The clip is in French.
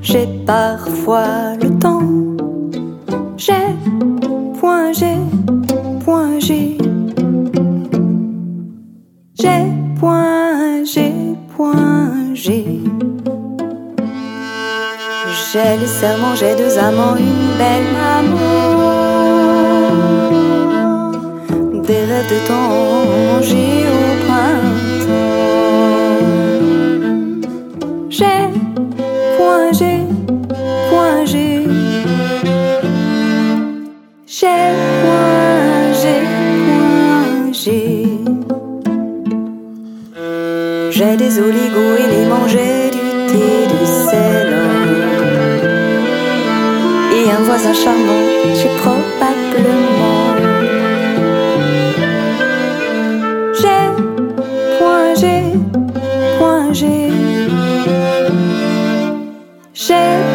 J'ai parfois le temps. J'ai point G, point J. J'ai point G, point J. J'ai les serments, j'ai deux amants, une belle maman. Des rêves de Tanger au printemps. J'ai point G, point G. J'ai point G, point G. J'ai des oligo-éléments, j'ai du thé, du sel. Et un voisin charmant, j'ai probablement. J'ai point G, point G. J'ai